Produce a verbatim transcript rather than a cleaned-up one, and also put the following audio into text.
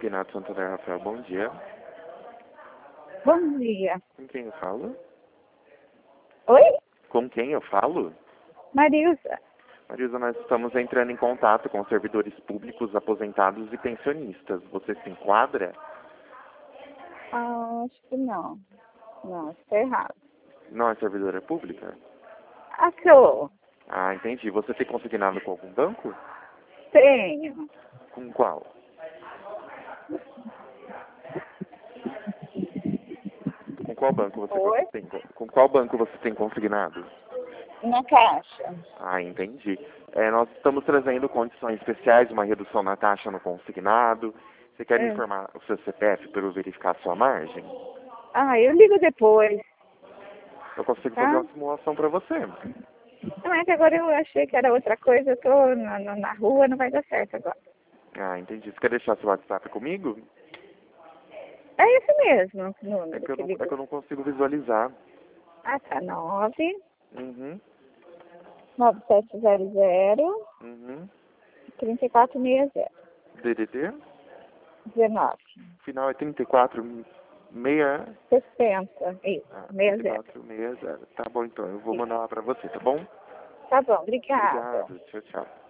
Consignado Santander, Rafael, bom dia. Bom dia. Com quem eu falo? Oi? Com quem eu falo? Marilza. Marisa, nós estamos entrando em contato com servidores públicos, aposentados e pensionistas. Você se enquadra? Ah, acho que não. Não, está errado. Não é servidora pública? Achou? Ah, entendi. Você tem consignado com algum banco? Tenho. Com qual? Com qual banco você Oi? tem? Com qual banco você tem consignado? Na caixa. Ah, entendi. É, nós estamos trazendo condições especiais, uma redução na taxa no consignado. Você quer É. informar o seu C P F para eu verificar a sua margem? Ah, eu ligo depois, Eu consigo fazer tá? uma simulação para você. Não é que agora eu achei que era outra coisa, eu tô na, na, na rua, não vai dar certo agora. Ah, entendi. Você quer deixar seu WhatsApp comigo? É esse mesmo, o É número que eu que não, é que ligou. eu não consigo visualizar. Ah, tá, nove, Uhum, nove sete zero zero, uhum. três quatro seis zero, D D D? dezenove, Final é trinta e quatro meia... sessenta, isso, Ah, seis zero. trinta e quatro sessenta. Tá bom, então. Eu vou mandar lá pra você, tá bom? Tá bom, obrigada. Obrigado. Tchau, tchau.